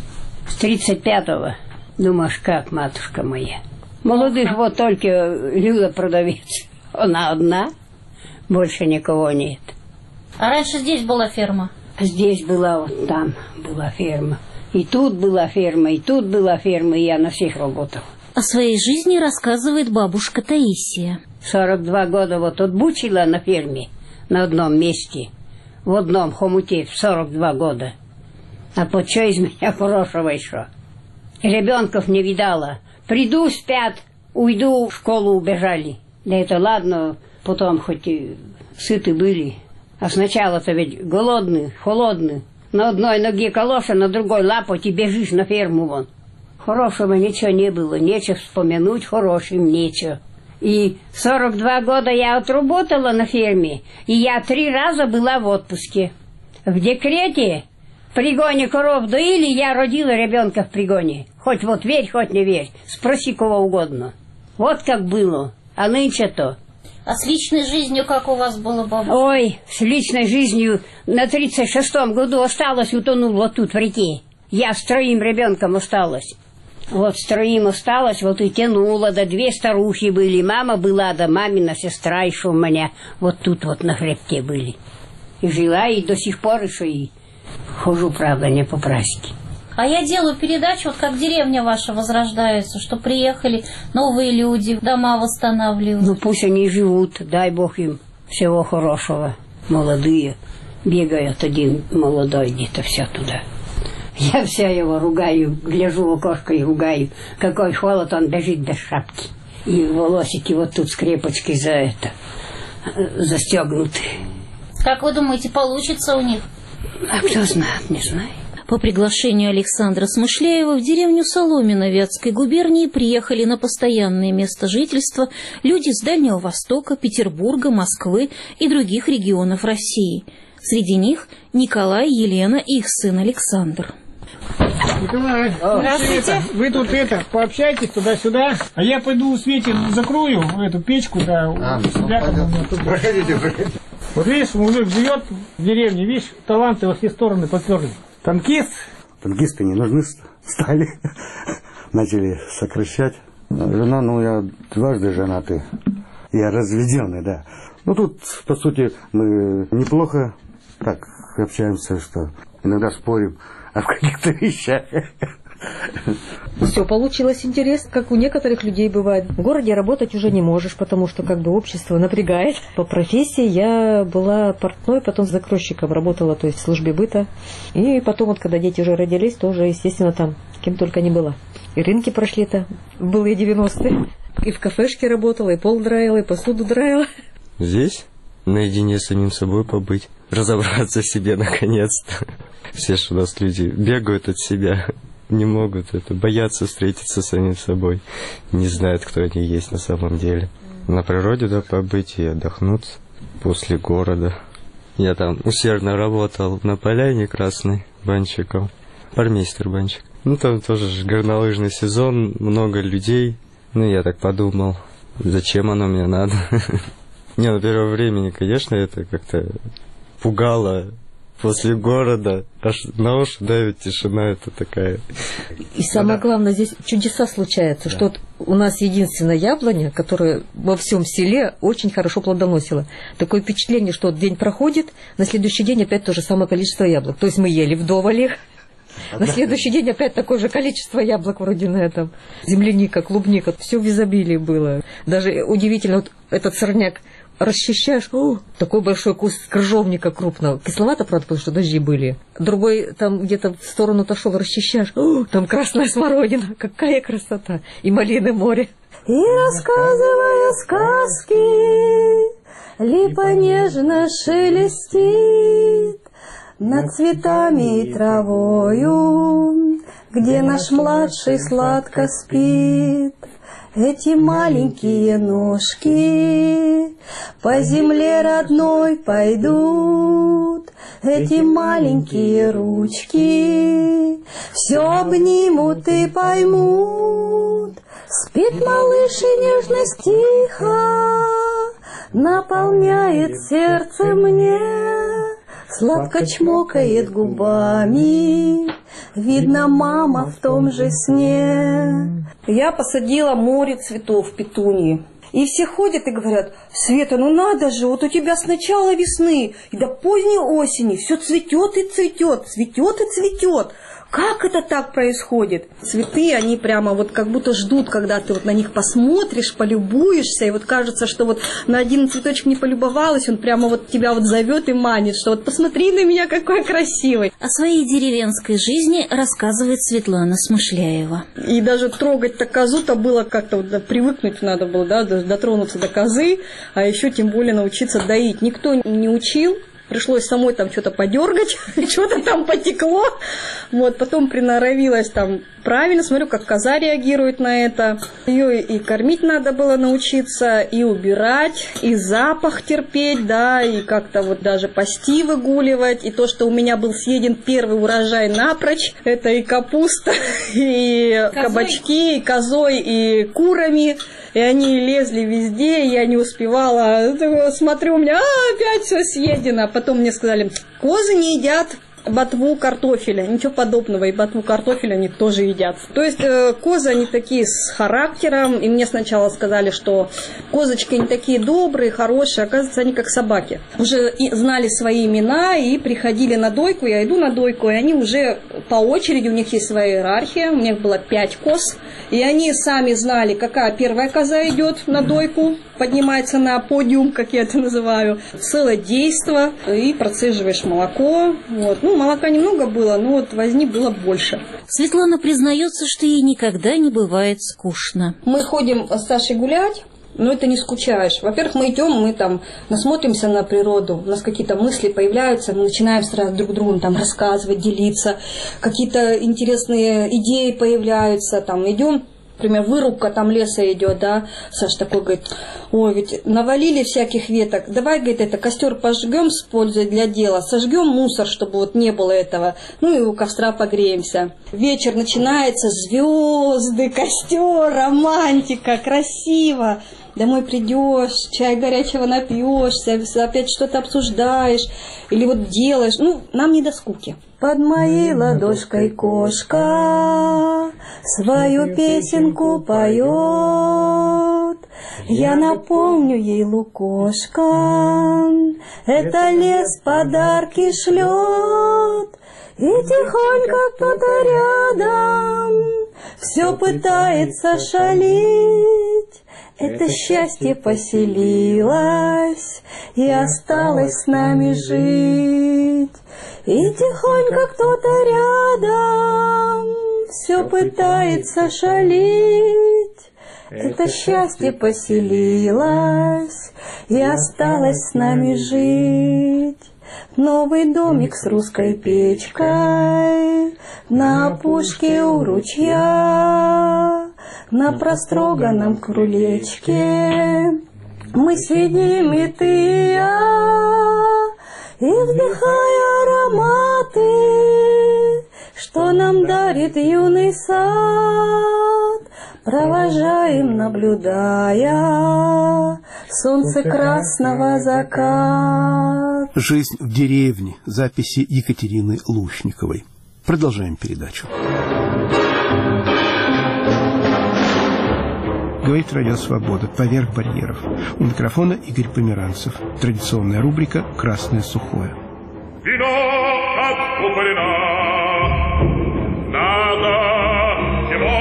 С тридцать пятого. Думаешь, как, матушка моя? Молодых вот только Люда продавец. Она одна, больше никого нет. А раньше здесь была ферма? Здесь была, вот там была ферма. И тут была ферма, и тут была ферма, и я на всех работал. О своей жизни рассказывает бабушка Таисия. сорок два года вот отбучила на ферме, на одном месте, в одном хомуте, в сорок два года. А под что из меня хорошего еще? Ребенков не видала. Приду, спят, уйду, в школу убежали. Да это ладно, потом хоть и сыты были. А сначала-то ведь голодный, холодный. На одной ноге калоша, на другой лапоть и бежишь на ферму вон. Хорошего ничего не было, нечего вспомянуть, хорошим нечего. И сорок два года я отработала на ферме, и я три раза была в отпуске. В декрете, в пригоне коров доили, я родила ребенка в пригоне. Хоть вот верь, хоть не верь, спроси кого угодно. Вот как было, а нынче-то. А с личной жизнью как у вас было, бабушка? Ой, с личной жизнью на тридцать шестом году осталась, утонул вот тут в реке. Я с троим ребенком осталась. Вот с троим осталась, вот и тянула, да две старухи были. Мама была, да мамина сестра еще у меня вот тут вот на хребте были. И жила, и до сих пор еще и хожу, правда, не по празднике. А я делаю передачу, вот как деревня ваша возрождается, что приехали новые люди, дома восстанавливают. Ну пусть они живут, дай Бог им всего хорошего. Молодые, бегают один молодой где-то все туда. Я вся его ругаю, гляжу в окошко и ругаю. Какой холод, он бежит без шапки. И волосики вот тут скрепочкой за это, застегнуты. Как вы думаете, получится у них? А кто знает, не знаю. По приглашению Александра Смышляева в деревню Соломино Вятской губернии приехали на постоянное место жительства люди с Дальнего Востока, Петербурга, Москвы и других регионов России. Среди них Николай, Елена и их сын Александр. Николай, здравствуйте. Вы тут это, пообщайтесь туда-сюда, а я пойду Свете закрою эту печку, да, а, тут. Проходите, проходите. Вот видишь, мужик живет в деревне, видишь, таланты во все стороны поперли. Танкист. Танкисты не нужны стали, начали сокращать. Жена, ну я дважды женатый, я разведенный, да. Ну тут, по сути, мы неплохо так общаемся, что иногда спорим о каких-то вещах. Все получилось интересно, как у некоторых людей бывает. В городе работать уже не можешь, потому что как бы общество напрягает. По профессии я была портной, потом закройщиком работала, то есть в службе быта. И потом вот, когда дети уже родились, тоже, естественно, там кем только не была. И рынки прошли-то, в былые девяностые. И в кафешке работала, и пол драила, и посуду драила. Здесь наедине с самим собой побыть, разобраться в себе наконец-то. Все же у нас люди бегают от себя, не могут это, боятся встретиться с самим собой, не знают, кто они есть на самом деле. На природе, да, побыть и отдохнуть после города. Я там усердно работал на поляне красной банщиком, пармейстер банщик. Ну там тоже же горнолыжный сезон, много людей. Ну я так подумал, зачем оно мне надо? Не, на первое время, конечно, это как-то пугало. После города аж на уши давит тишина, это такая. И самое главное, здесь чудеса случаются, да. Что вот у нас единственная яблоня, которая во всем селе очень хорошо плодоносила. Такое впечатление, что вот день проходит, на следующий день опять то же самое количество яблок. То есть мы ели вдоволь их, на следующий день опять такое же количество яблок вроде на этом. Земляника, клубника, все в изобилии было. Даже удивительно, вот этот сорняк расчищаешь, о, такой большой куст крыжовника крупного. Кисловато, правда, потому что дожди были. Другой там где-то в сторону отошел, расчищаешь, о, там красная смородина. Какая красота. И малины море. И рассказывая сказки, липа нежно шелестит над цветами и травою, где наш младший сладко спит. Эти маленькие ножки по земле родной пойдут, эти маленькие ручки все обнимут и поймут. Спит малыш и нежность тихо наполняет сердце мне, сладко чмокает губами, видно, мама в том же сне. Я посадила море цветов петунии. И все ходят и говорят: Света, ну надо же, вот у тебя с начала весны и до поздней осени все цветет и цветет, цветет и цветет. Как это так происходит? Цветы, они прямо вот как будто ждут, когда ты вот на них посмотришь, полюбуешься, и вот кажется, что вот на один цветочек не полюбовалась, он прямо вот тебя вот зовет и манит, что вот посмотри на меня, какой красивый. О своей деревенской жизни рассказывает Светлана Смышляева. И даже трогать-то козу-то было как-то, вот, привыкнуть надо было, да, дотронуться до козы, а еще тем более научиться доить. Никто не учил. Пришлось самой там что-то подергать, что-то там потекло. Вот, потом приноровилась там правильно, смотрю, как коза реагирует на это. Ее и кормить надо было научиться, и убирать, и запах терпеть, да, и как-то вот даже пасти выгуливать. И то, что у меня был съеден первый урожай напрочь, это и капуста, и козой? Кабачки, и козой, и курами. И они лезли везде, и я не успевала. Смотрю, у меня а, опять все съедено. Потом мне сказали: козы не едят ботву картофеля. Ничего подобного, и ботву картофеля они тоже едят. То есть э, козы, они такие с характером. И мне сначала сказали, что козочки не такие добрые, хорошие. Оказывается, они как собаки. Уже и знали свои имена и приходили на дойку. Я иду на дойку, и они уже по очереди, у них есть своя иерархия. У них было пять коз. И они сами знали, какая первая коза идет на дойку, поднимается на подиум, как я это называю, целое действо, и процеживаешь молоко. Вот. Ну, молока немного было, но вот возни было больше. Светлана признается, что ей никогда не бывает скучно. Мы ходим с Сашей гулять, но это не скучаешь. Во-первых, мы идем, мы там насмотримся на природу, у нас какие-то мысли появляются, мы начинаем сразу друг другу там рассказывать, делиться, какие-то интересные идеи появляются, там идем. Например, вырубка там леса идет, да, Саш такой говорит: ой, ведь навалили всяких веток, давай, говорит, это костер пожгем с пользой для дела, сожгем мусор, чтобы вот не было этого, ну и у костра погреемся. Вечер начинается, звезды, костер, романтика, красиво. Домой придешь, чай горячего напьешься, опять что-то обсуждаешь или вот делаешь. Ну, нам не до скуки. Под моей ладошкой кошка свою песенку поет. Я напомню ей лукошка, это лес подарки шлет. И тихонько кто-то рядом все пытается шалить. Это счастье поселилось и осталось с нами жить. И тихонько кто-то рядом все пытается шалить. Это счастье поселилось и осталось с нами жить. Новый домик с русской печкой на опушке у ручья, на простроганном крылечке мы сидим, и ты и я, и вдыхая ароматы, что нам дарит юный сад, провожаем, наблюдая солнце красного заката. Жизнь в деревне. Записи Екатерины Лушниковой. Продолжаем передачу. Говорит Радио Свобода. Поверх барьеров. У микрофона Игорь Померанцев. Традиционная рубрика «Красное сухое». Вино откуплено, надо его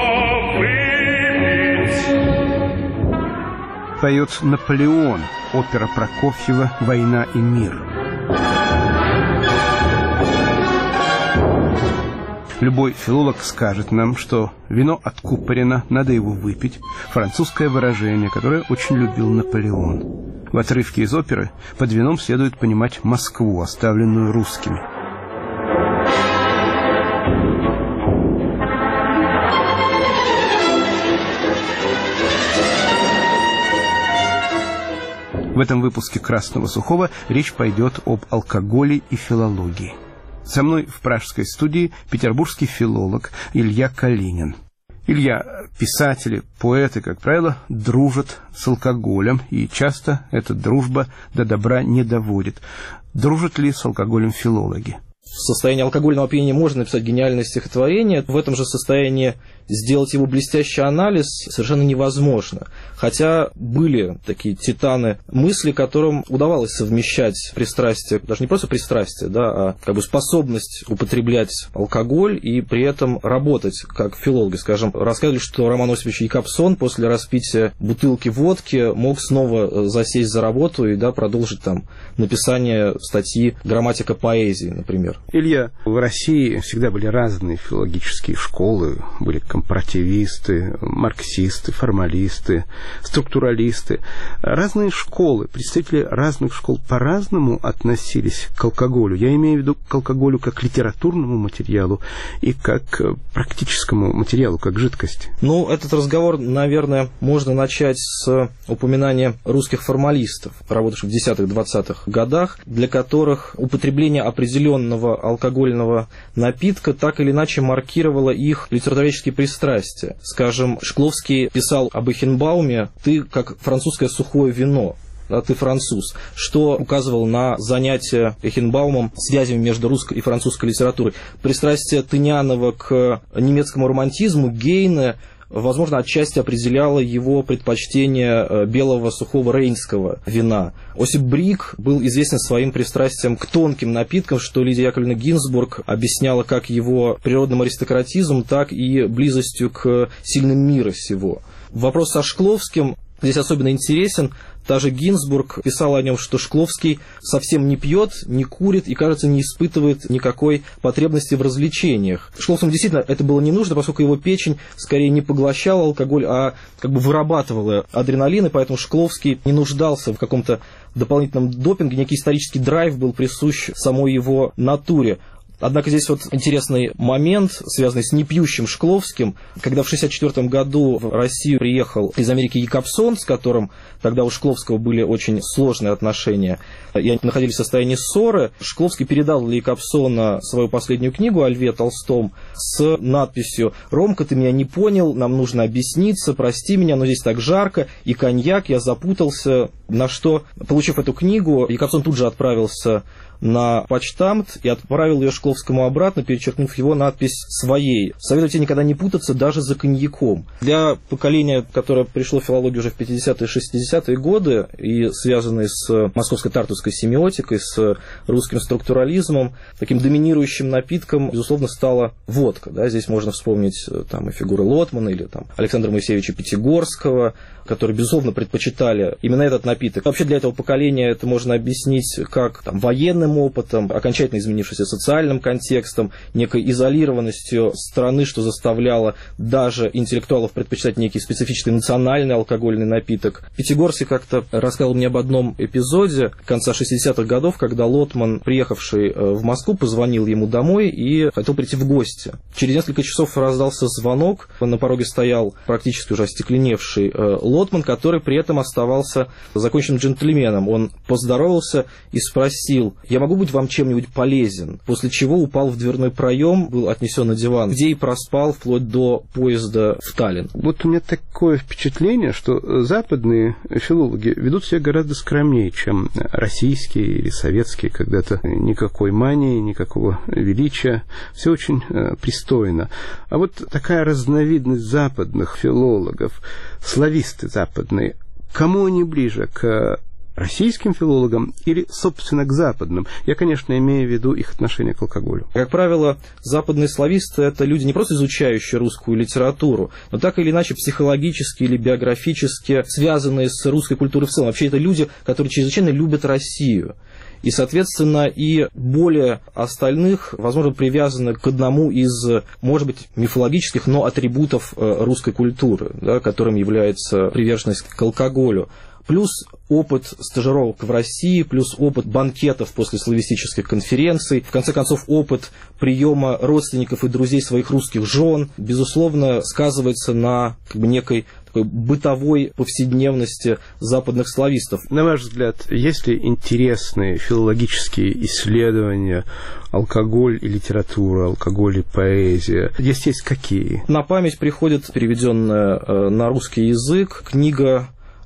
выпить. Поет Наполеон. Опера Прокофьева «Война и мир». Любой филолог скажет нам, что вино откупорено, надо его выпить. Французское выражение, которое очень любил Наполеон. В отрывке из оперы под вином следует понимать Москву, оставленную русскими. В этом выпуске «Красного сухого» речь пойдет об алкоголе и филологии. Со мной в пражской студии петербургский филолог Илья Калинин. Илья, писатели, поэты, как правило, дружат с алкоголем, и часто эта дружба до добра не доводит. Дружат ли с алкоголем филологи? В состоянии алкогольного опьянения можно написать гениальное стихотворение, в этом же состоянии сделать его блестящий анализ совершенно невозможно. Хотя были такие титаны мысли, которым удавалось совмещать пристрастие, даже не просто пристрастие, да, а как бы способность употреблять алкоголь и при этом работать как филологи. Скажем, рассказывали, что Роман Осипович Якобсон после распития бутылки водки мог снова засесть за работу и, да, продолжить там написание статьи «Грамматика поэзии», например. Илья, в России всегда были разные филологические школы, были компаративисты, марксисты, формалисты, структуралисты. Разные школы, представители разных школ по-разному относились к алкоголю. Я имею в виду к алкоголю как к литературному материалу и как к практическому материалу, как к жидкости. Ну, этот разговор, наверное, можно начать с упоминания русских формалистов, работавших в десятых-двадцатых годах, для которых употребление определенного алкогольного напитка так или иначе маркировало их литературоведческие пристрастия. Скажем, Шкловский писал об Эхенбауме: «Ты как французское сухое вино». Да, ты француз, что указывал на занятие Эхенбаумом связями между русской и французской литературой. Пристрастие Тынянова к немецкому романтизму Гейне, возможно, отчасти определяло его предпочтение белого сухого рейнского вина. Осип Брик был известен своим пристрастием к тонким напиткам, что Лидия Яковлевна Гинзбург объясняла как его природным аристократизмом, так и близостью к сильным мира сего. Вопрос со Шкловским здесь особенно интересен. Та же Гинзбург писала о нем, что Шкловский совсем не пьет, не курит и, кажется, не испытывает никакой потребности в развлечениях. Шкловскому действительно это было не нужно, поскольку его печень скорее не поглощала алкоголь, а как бы вырабатывала адреналин, и поэтому Шкловский не нуждался в каком-то дополнительном допинге, некий исторический драйв был присущ самой его натуре. Однако здесь вот интересный момент, связанный с непьющим Шкловским. Когда в шестьдесят четвёртом году в Россию приехал из Америки Якобсон, с которым тогда у Шкловского были очень сложные отношения, и они находились в состоянии ссоры, Шкловский передал для Якобсона свою последнюю книгу о Льве Толстом с надписью: «Ромка, ты меня не понял, нам нужно объясниться, прости меня, но здесь так жарко, и коньяк, я запутался». На что, получив эту книгу, Якобсон тут же отправился на почтамт и отправил ее Шкловскому обратно, перечеркнув его надпись своей. Советую тебе никогда не путаться даже за коньяком. Для поколения, которое пришло в филологию уже в пятидесятые и шестидесятые годы и связанное с московской тартусской семиотикой, с русским структурализмом, таким доминирующим напитком, безусловно, стала водка. Да, здесь можно вспомнить там и фигуры Лотмана или там Александра Моисеевича Пятигорского, которые, безусловно, предпочитали именно этот напиток. Вообще для этого поколения это можно объяснить как там военным опытом, окончательно изменившимся социальным контекстом, некой изолированностью страны, что заставляло даже интеллектуалов предпочитать некий специфичный национальный алкогольный напиток. Пятигорский как-то рассказал мне об одном эпизоде конца шестидесятых годов, когда Лотман, приехавший в Москву, позвонил ему домой и хотел прийти в гости. Через несколько часов раздался звонок, на пороге стоял практически уже остекленевший Лотман, который при этом оставался законченным джентльменом. Он поздоровался и спросил: «Я могу быть вам чем-нибудь полезен?» После чего упал в дверной проем, был отнесен на диван, где и проспал вплоть до поезда в Таллин. Вот у меня такое впечатление, что западные филологи ведут себя гораздо скромнее, чем российские или советские, когда-то никакой мании, никакого величия, все очень э, пристойно. А вот такая разновидность западных филологов, слависты западные, кому они ближе, к российским филологам или, собственно, к западным? Я, конечно, имею в виду их отношение к алкоголю. Как правило, западные слависты – это люди, не просто изучающие русскую литературу, но так или иначе психологически или биографически связанные с русской культурой в целом. Вообще, это люди, которые чрезвычайно любят Россию. И, соответственно, и более остальных, возможно, привязаны к одному из, может быть, мифологических, но атрибутов русской культуры, да, которым является приверженность к алкоголю. Плюс опыт стажировок в России, плюс опыт банкетов после славистических конференций, в конце концов, опыт приема родственников и друзей своих русских жен, безусловно, сказывается на как бы, некой такой бытовой повседневности западных славистов. На ваш взгляд, есть ли интересные филологические исследования алкоголь и литература, алкоголь и поэзия? Есть есть какие? На память приходит переведенная на русский язык книга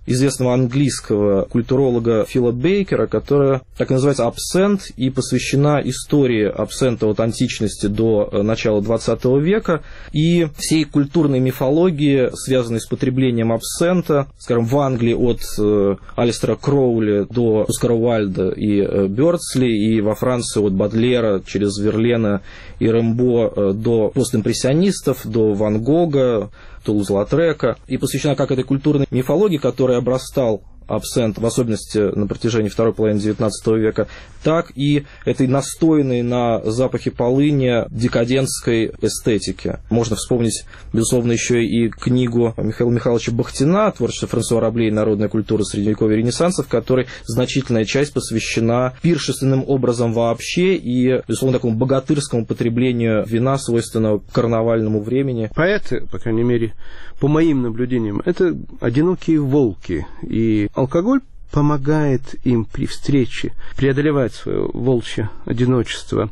известного английского культуролога Фила Бейкера, которая так и называется «Абсент» и посвящена истории абсента от античности до начала двадцатого века и всей культурной мифологии, связанной с потреблением абсента, скажем, в Англии от э, Алистера Кроули до Оскара Уайльда и э, Бёрдсли, и во Франции от Бодлера через Верлена и Рэмбо э, до постимпрессионистов, до Ван Гога, Тулуз-Латрека, и посвящена как этой культурной мифологии, которой обрастал абсент, в особенности на протяжении второй половины девятнадцатого века, так и этой настойной на запахе полыни декадентской эстетики. Можно вспомнить, безусловно, еще и книгу Михаила Михайловича Бахтина «Творчество Франсуа Рабле и народная культура Средневековья и Ренессанса», в которой значительная часть посвящена пиршественным образом вообще и, безусловно, такому богатырскому потреблению вина, свойственного карнавальному времени. Поэты, по крайней мере, по моим наблюдениям, это одинокие волки, и алкоголь помогает им при встрече преодолевать свое волчье одиночество.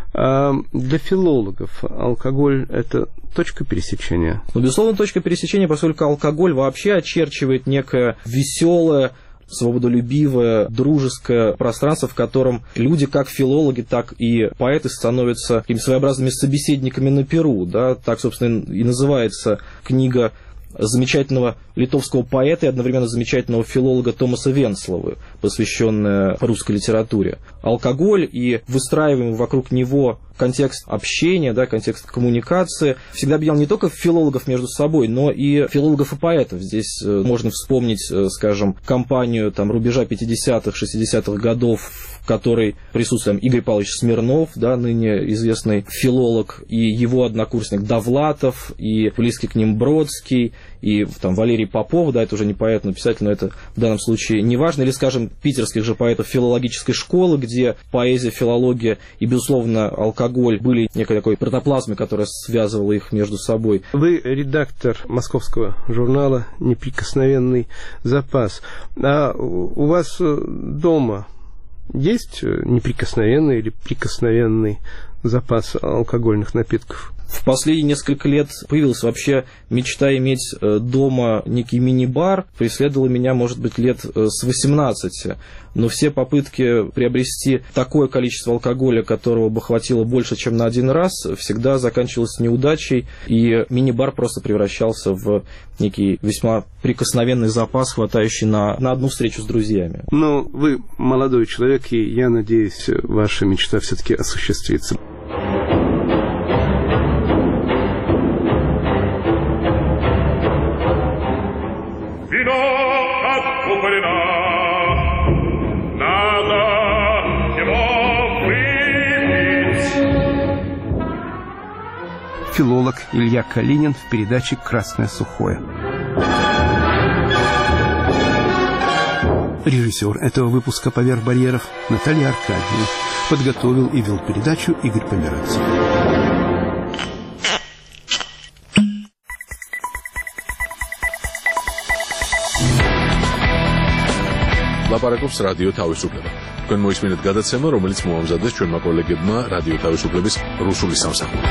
А для филологов алкоголь – это точка пересечения? Ну, безусловно, точка пересечения, поскольку алкоголь вообще очерчивает некое веселое, свободолюбивое, дружеское пространство, в котором люди, как филологи, так и поэты, становятся такими своеобразными собеседниками на перу. Да? Так, собственно, и называется книга замечательного литовского поэта и одновременно замечательного филолога Томаса Венсловы, посвященная русской литературе. Алкоголь и выстраиваемый вокруг него контекст общения, да, контекст коммуникации всегда объединял не только филологов между собой, но и филологов и поэтов. Здесь можно вспомнить, скажем, кампанию там, рубежа пятидесятых, шестидесятых годов, в которой присутствует там, Игорь Павлович Смирнов, да, ныне известный филолог, и его однокурсник Довлатов, и близкий к ним Бродский, и там, Валерий Попов, да, это уже не поэт, но писатель, но это в данном случае не важно, или, скажем, питерских же поэтов филологической школы, где поэзия, филология и, безусловно, алкоголь были некой такой протоплазмой, которая связывала их между собой. Вы редактор московского журнала «Неприкосновенный запас». А у вас дома есть неприкосновенный или прикосновенный запас алкогольных напитков? В последние несколько лет появилась вообще мечта иметь дома некий мини-бар. Преследовала меня, может быть, лет с восемнадцати. Но все попытки приобрести такое количество алкоголя, которого бы хватило больше, чем на один раз, всегда заканчивалось неудачей. И мини-бар просто превращался в некий весьма прикосновенный запас, хватающий на, на одну встречу с друзьями. Но вы молодой человек, и я надеюсь, ваша мечта все-таки осуществится. Филолог Илья Калинин в передаче «Красное сухое». Режиссер этого выпуска «Поверх барьеров» Наталья Аркадьевна. Подготовил и вел передачу Игорь Померанцев. ლაპარაკობს რადიო თავისუფლება. თქვენ მოისმინეთ გადაცემა, რომელიც მოამზადეს ჩვენმა კოლეგებმა რადიო თავისუფლების რუსული სამსახური.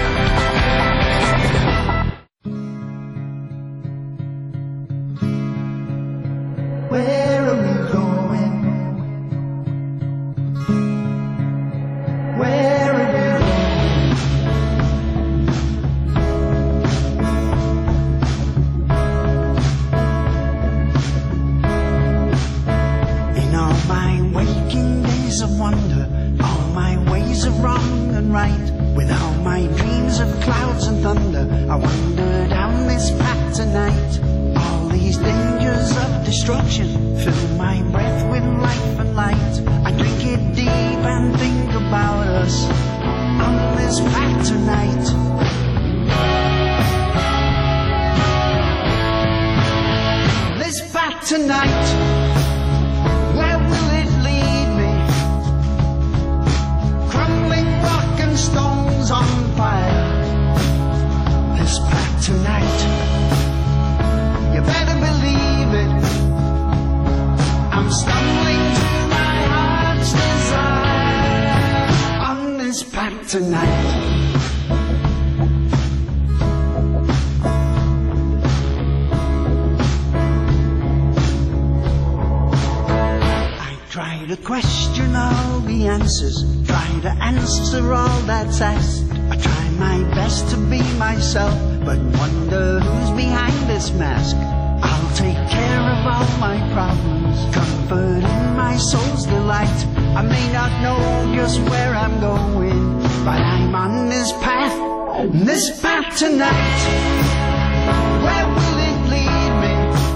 question all the answers, try to answer all that's asked. I try my best to be myself, but wonder who's behind this mask. I'll take care of all my problems, comfort in my soul's delight. I may not know just where I'm going, but I'm on this path, this path tonight. Where will it lead me?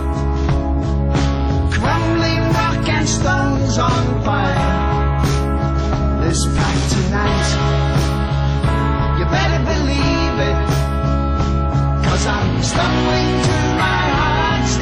Crumbling rock and stones on fire. This path tonight, you better believe it, 'cause I'm stumbling to my heart's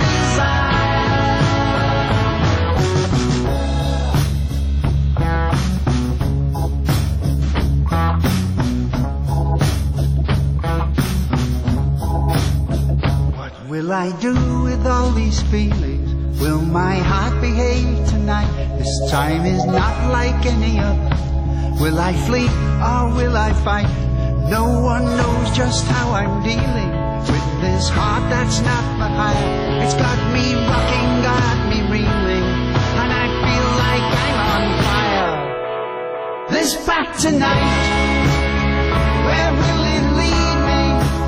will I do with all these feelings? Will my heart behave tonight? This time is not like any other. Will I flee or will I fight? No one knows just how I'm dealing with this heart that's not mine. It's got me rocking, got me reeling, and I feel like I'm on fire. This path tonight, where will it lead me?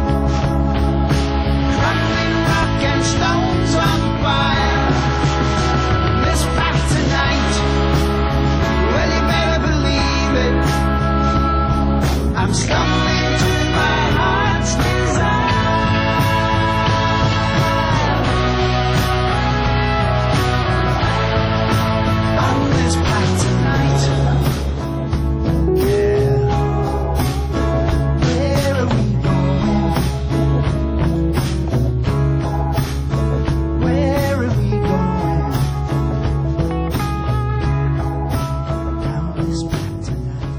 Crumbling rock and stones on fire. This path tonight, well, you better believe it, I'm stumbling to my heart's desire. On this path tonight, yeah. Where are we going? Where are we going? Down this path tonight.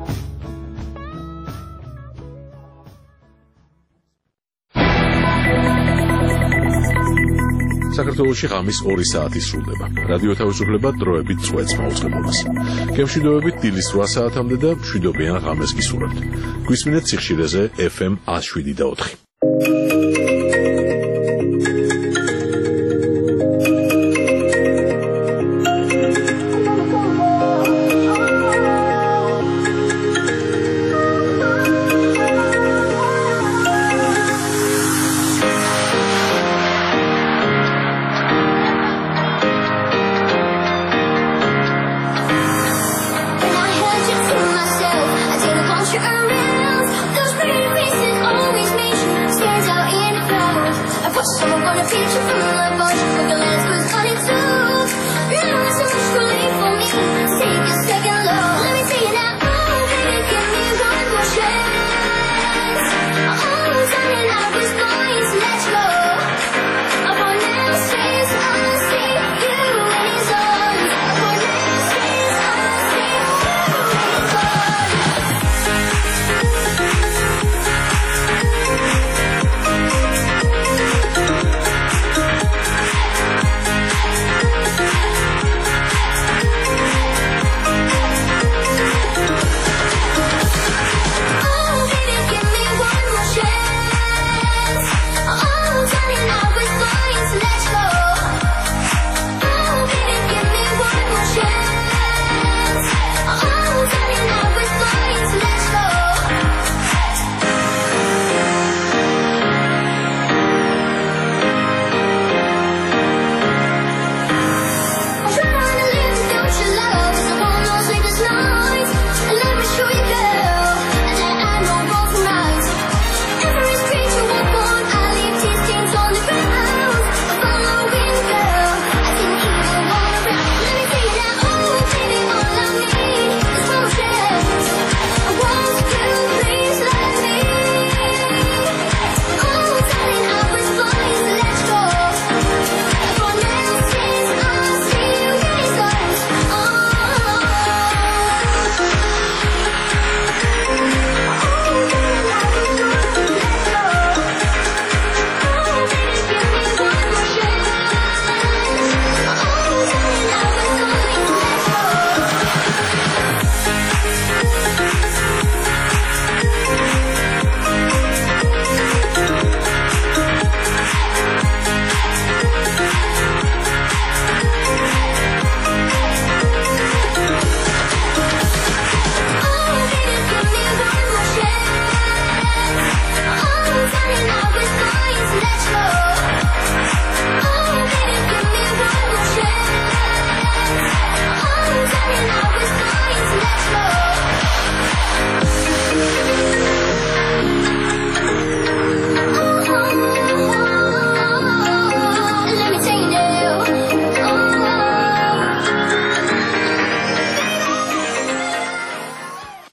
საქართველოში ღამის ორი საათი სრულდება. რადიო თავისუფლება დროებით წვეთს მაუწყებლობას. გემშვიდობებით დილის რვა საათამდე და მშვიდობიან ღამეს გისურვებთ. გვისმინეთ სიხშირეზე ეფ ემ one oh seven და four. Someone want a picture from my voice, look a